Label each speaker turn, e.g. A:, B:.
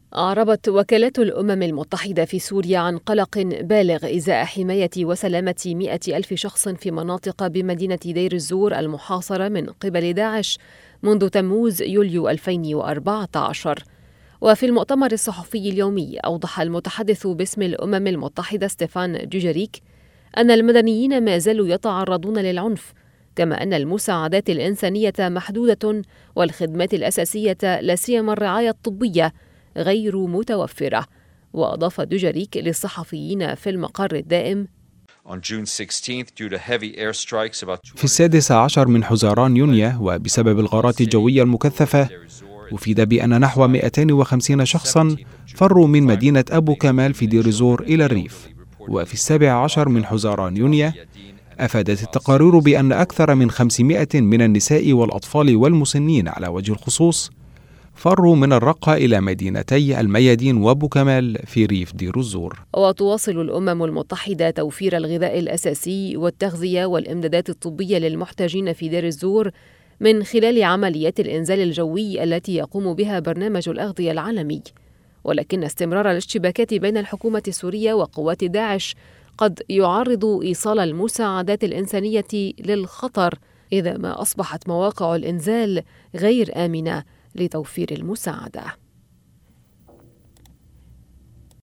A: أعربت وكالات الأمم المتحدة في سوريا عن قلق بالغ إزاء حماية وسلامة 100,000 شخص في مناطق بمدينة دير الزور المحاصرة من قبل داعش منذ تموز يوليو 2014. وفي المؤتمر الصحفي اليومي أوضح المتحدث باسم الأمم المتحدة ستيفان دوجاريك أن المدنيين ما زالوا يتعرضون للعنف، كما أن المساعدات الإنسانية محدودة والخدمات الأساسية لا سيما الرعاية الطبية غير متوفرة. وأضاف دوجاريك للصحفيين في المقر الدائم:
B: في 16 من حزيران يونيو وبسبب الغارات الجوية المكثفة أفيد بأن نحو 250 شخصا فروا من مدينة أبو كمال في دير الزور إلى الريف. وفي 17 من حزيران يونيو أفادت التقارير بأن أكثر من 500 من النساء والأطفال والمسنين على وجه الخصوص فروا من الرقة إلى مدينتي الميادين وأبو كمال في ريف دير الزور.
A: وتواصل الأمم المتحدة توفير الغذاء الأساسي والتغذية والإمدادات الطبية للمحتاجين في دير الزور من خلال عمليات الإنزال الجوي التي يقوم بها برنامج الأغذية العالمي. ولكن استمرار الاشتباكات بين الحكومة السورية وقوات داعش قد يعرض إيصال المساعدات الإنسانية للخطر إذا ما أصبحت مواقع الإنزال غير آمنة لتوفير المساعدة.